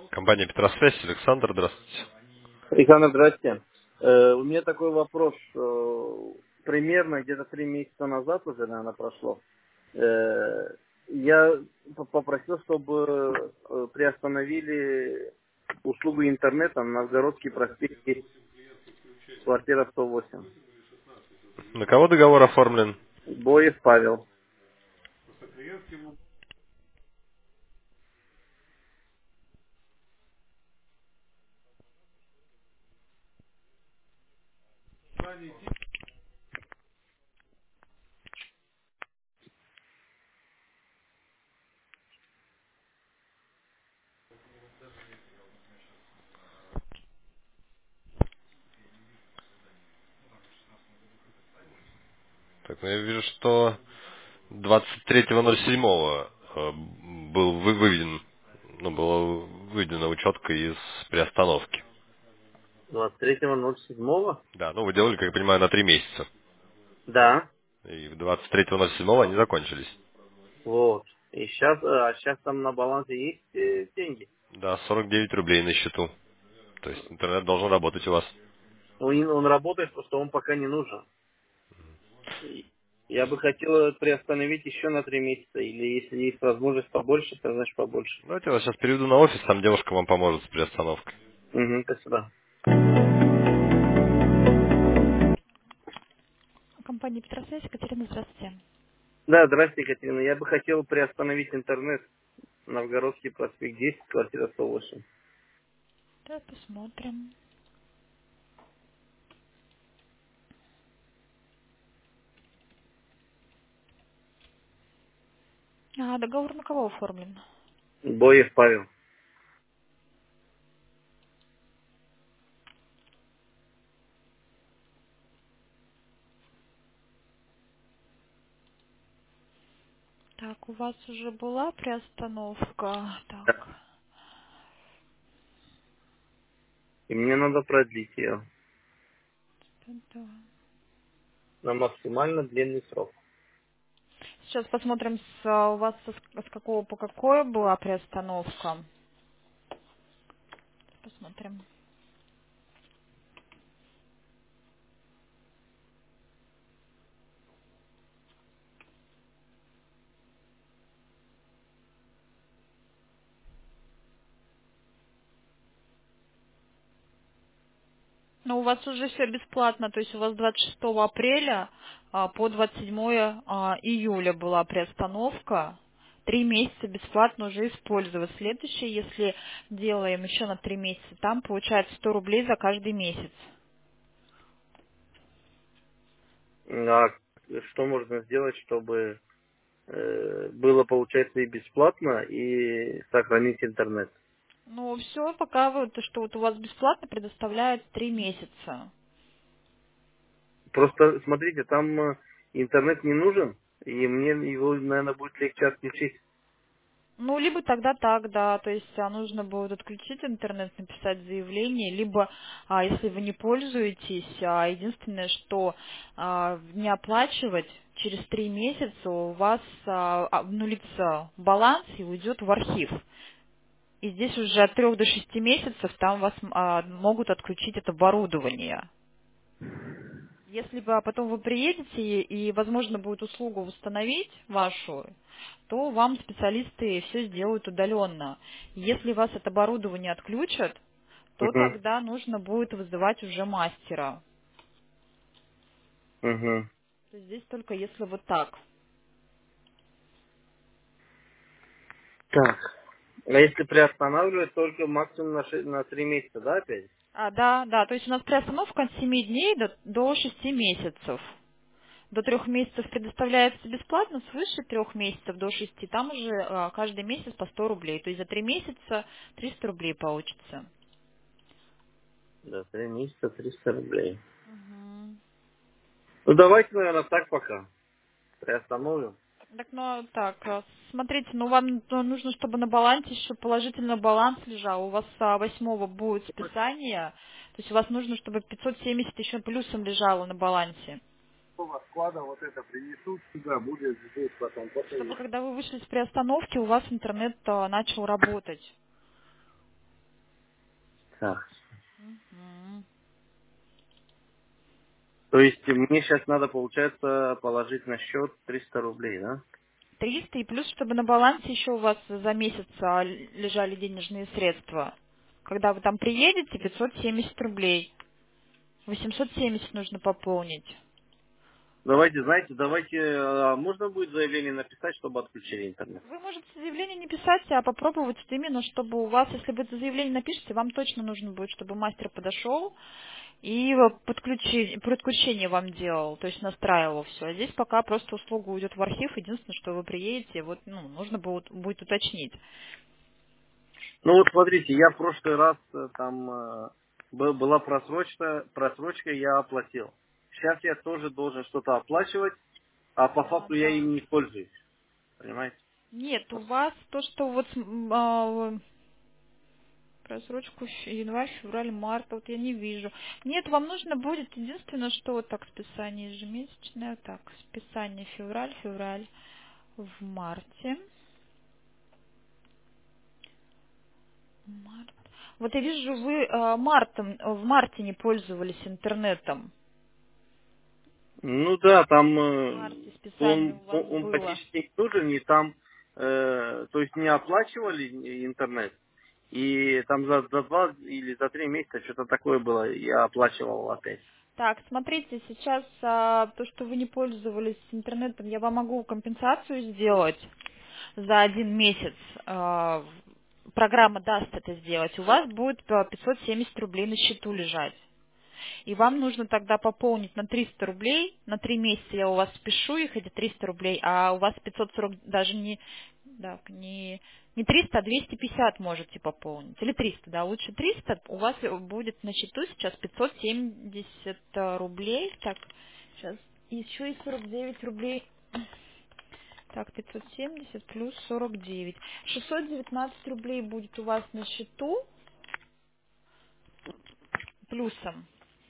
Компания Петросвязь, Александр, здравствуйте. Александр, здрасте. У меня такой вопрос. Примерно где-то 3 месяца назад уже, наверное, прошло. Я попросил, чтобы приостановили услугу интернета на Новгородский проспект, квартира 108. На кого договор оформлен? Боев Павел. Так, ну я вижу, что 23.07 был выведен, была выведена учетка из приостановки. 23.07? Да, вы делали, как я понимаю, на 3 месяца. Да. И 23.07 они закончились. Вот. И сейчас там на балансе есть деньги? Да, 49 рублей на счету. То есть интернет должен работать у вас. Он работает, просто он пока не нужен. Я бы хотел приостановить еще на 3 месяца. Или если есть возможность побольше, то значит побольше. Давайте я вас сейчас переведу на офис, там девушка вам поможет с приостановкой. Угу, спасибо. Компания Петросвязь, Екатерина, здравствуйте. Да, здравствуйте, Екатерина. Я бы хотел приостановить интернет. Новгородский проспект 10, квартира 108. Давай посмотрим. А договор на кого оформлен? Боев Павел. Так, у вас уже была приостановка. Да. Так. И мне надо продлить ее Да. на максимально длинный срок. Сейчас посмотрим, у вас с какого по какое была приостановка. Посмотрим. Но у вас уже все бесплатно, то есть у вас 26 апреля по 27 июля была приостановка. 3 месяца бесплатно уже использовать. Следующее, если делаем еще на 3 месяца, там получается 100 рублей за каждый месяц. А что можно сделать, чтобы было, получается, и бесплатно, и сохранить интернет? Ну, все, пока что у вас бесплатно предоставляют 3 месяца. Просто, смотрите, там интернет не нужен, и мне его, наверное, будет легче отключить. Ну, либо тогда так, да, то есть нужно будет отключить интернет, написать заявление, либо, если вы не пользуетесь, единственное, что не оплачивать, через 3 месяца у вас обнулится баланс и уйдет в архив. И здесь уже от 3 до 6 месяцев там вас могут отключить это оборудование. Если бы потом вы приедете и, возможно, будет услугу восстановить вашу, то вам специалисты все сделают удаленно. Если вас это оборудование отключат, то Угу, тогда нужно будет вызывать уже мастера. угу. То есть здесь только если вот так. Так. А если приостанавливать, только максимум на 3 месяца, да, опять? Да, то есть у нас приостановка от 7 дней до 6 месяцев. До 3 месяцев предоставляется бесплатно, свыше 3 месяцев до 6, там уже каждый месяц по 100 рублей. То есть за 3 месяца 300 рублей получится. Да, 3 месяца 300 рублей. Мгм. Ну, давайте, наверное, так пока. Приостановим. Так, смотрите, вам нужно, чтобы на балансе еще положительно баланс лежал. У вас 8 будет списание, то есть у вас нужно, чтобы 570 еще плюсом лежало на балансе. Склада вот это принесут сюда, будет здесь потом. Чтобы когда вы вышли с приостановки, у вас интернет начал работать. Так. Мгм. То есть мне сейчас надо, получается, положить на счет 300 рублей, да? 300 и плюс, чтобы на балансе еще у вас за месяц лежали денежные средства. Когда вы там приедете, 570 рублей. 870 нужно пополнить. Давайте, знаете, можно будет заявление написать, чтобы отключили интернет? Вы можете заявление не писать, а попробовать вот именно, чтобы у вас, если вы это заявление напишете, вам точно нужно будет, чтобы мастер подошел и подключение вам делал, то есть настраивал все. А здесь пока просто услуга уйдет в архив, единственное, что вы приедете, вот, нужно будет уточнить. Ну вот смотрите, я в прошлый раз там была просрочка, я оплатил. Сейчас я тоже должен что-то оплачивать, а по Да, факту я да. им не пользуюсь, понимаете? Нет, у вас то, что вот просрочку январь, февраль, март, вот я не вижу. Нет, вам нужно будет единственное, что вот так списание ежемесячное, вот так, списание февраль в марте. Март. Вот я вижу, вы в марте не пользовались интернетом. Ну да, там В марте списание у вас он было. практически не нужен, и там, то есть не оплачивали интернет, и там за 2 или за 3 месяца что-то такое было, я оплачивал опять. Так, смотрите, сейчас то, что вы не пользовались интернетом, я вам могу компенсацию сделать за 1 месяц. Программа даст это сделать. У вас будет 570 рублей на счету лежать. И вам нужно тогда пополнить на 300 рублей. На 3 месяца я у вас спешу их, эти 300 рублей, а у вас 540 даже не 300, а 250 можете пополнить. Или 300, да, лучше 300. У вас будет на счету сейчас 570 рублей. Так, сейчас еще и 49 рублей. Так, 570 плюс 49. 619 рублей будет у вас на счету плюсом.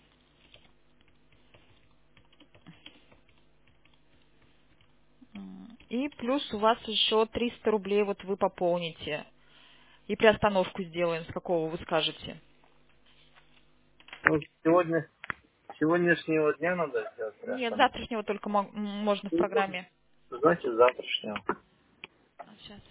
И плюс у вас еще 300 рублей вот вы пополните. И приостановку сделаем, с какого вы скажете. Ну, сегодняшнего дня надо сделать Нет, приостановку. завтрашнего только можно в Ну, программе. значит, завтрашнего. Сейчас.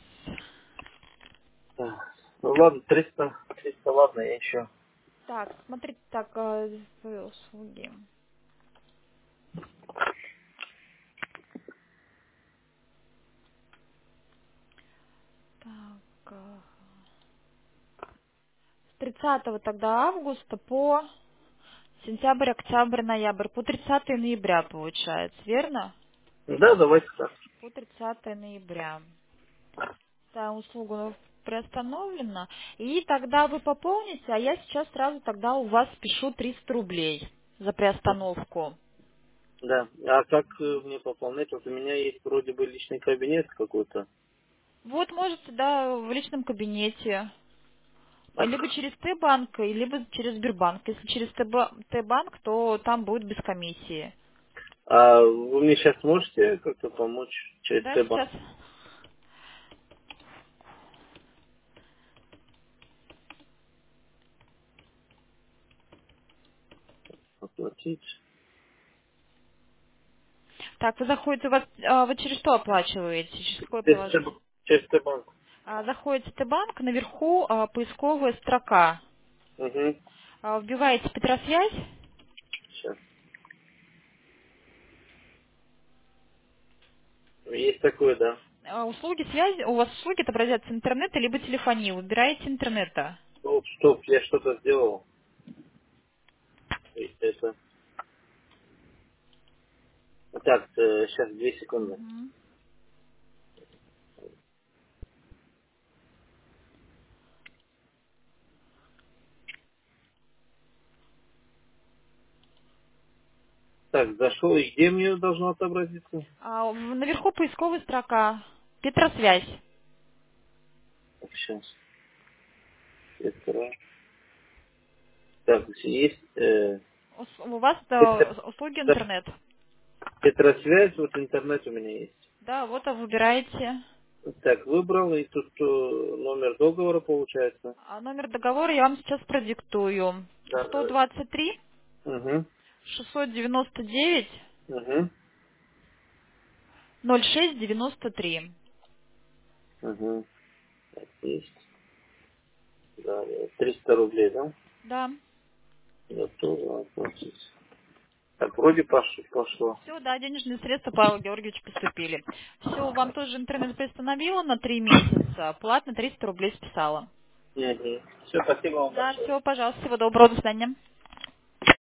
Так. Ну ладно, 300 ладно, я еще. Так, смотрите, так, свои услуги. Так, с 30 тогда августа по сентябрь, октябрь, ноябрь. По 30 ноября получается, верно? Да, давайте так. По 30 ноября. Да, услуга приостановлена. И тогда вы пополните, а я сейчас сразу тогда у вас спешу 300 рублей за приостановку. Да. А как мне пополнять? Вот у меня есть вроде бы личный кабинет какой-то. Вот можете, да, в личном кабинете. А, Либо через Т-банк, либо через Сбербанк. Если через Т-банк, то там будет без комиссии. а вы мне сейчас можете как-то помочь через Да, Т-банк сейчас. оплатить? Так, вы заходите, вы через что оплачиваете? Через какое Через приложение? через Т-банк. Заходите в Т-банк, наверху поисковая строка. Угу. Вбиваете Петросвязь. Сейчас. Есть такое, да. Услуги связи, у вас услуги отобразятся интернета либо телефонии. Выбираете интернета. Стоп, я что-то сделал. Это. Так, сейчас 2 секунды. Мгм. Так, зашел, и где мне должно отобразиться? Наверху поисковая строка. Петросвязь. Так, сейчас. Петра. Так, есть У вас Петра- услуги да, интернет. Петросвязь, вот интернет у меня есть. Да, вот выбираете. Так, выбрал, и тут номер договора получается. Номер договора я вам сейчас продиктую. Да, да. 123 Угу, 699 угу, 0693. угу. Так, есть. Да, 300 рублей, да? Да. Готово оплатить. Так, вроде пошло. Все, да, денежные средства Павла Георгиевича поступили. Все, вам тоже интернет приостановила на 3 месяца. Платно 300 рублей списала. Угу. Все, спасибо вам Да, большое. все, пожалуйста, всего доброго, до свидания.